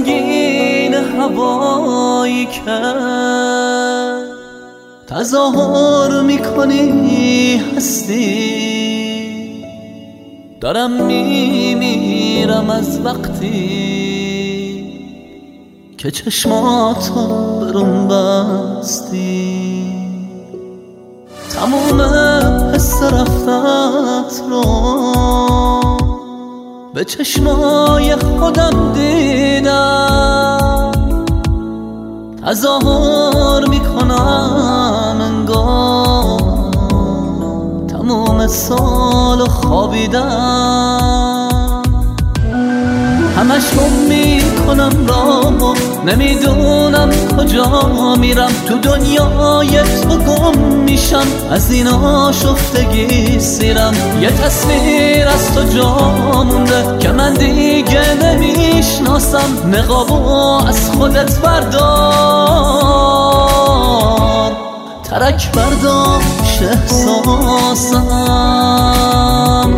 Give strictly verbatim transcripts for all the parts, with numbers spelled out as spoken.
رنگین هوایی که تظاهر میکنی هستی، دارم میمیرم از وقتی که چشماتو برون بستی. تموم حس رفتت رو به چشمای خودم دیدم، تظاهر میکنم انگار تموم سال خوابیدم. همش گم میکنم راهو، نمیدونم کجا میرم، تو دنیای تو گم میشم، از این آشفتگی سیرم. یه تصویر از تو جا مونده که من دیگه نمیشناسم، نقابو از خودت بردار، ترک برداشت احساسم.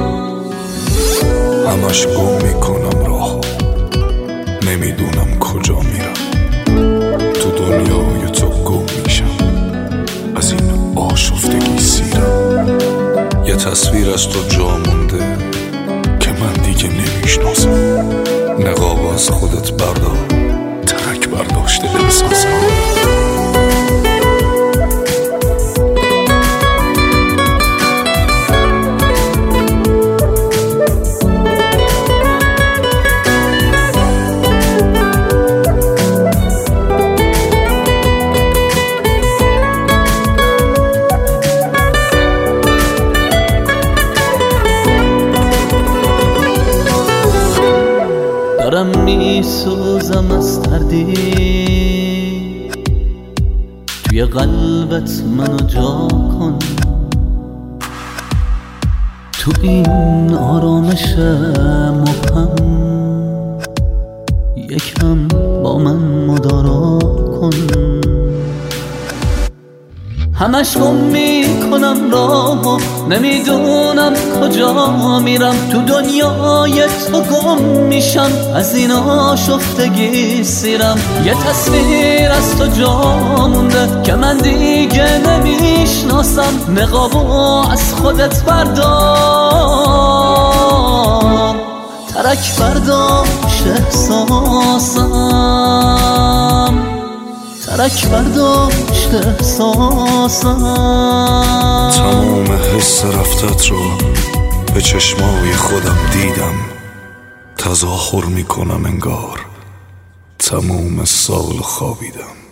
همش گم میکنم راهو، نمیدونم کجا میرم، تو دنیای تو گم میشم، از این آشفتگی سیرم. یه تصویر از تو جا مونده که من دیگه نمیشناسم، نقاب از خودت بردار، ترک برداشته احساسم. دارم میسوزم از تردید، توی قلبت منو جا کن، تو این آرامش مبهم یکم با من مدارا کن. همش گم میکنم راهو، نمیدونم کجا میرم، تو دنیای تو گم میشم، از این آشفتگی سیرم. یه تصویر از تو جا مونده که من دیگه نمیشناسم، نقابو از خودت بردار، ترک برداشت احساسم، ترک برداشت احساسم. تمام حس رفتت رو به چشمای خودم دیدم، تظاهر میکنم انگار تمام سال خوابیدم.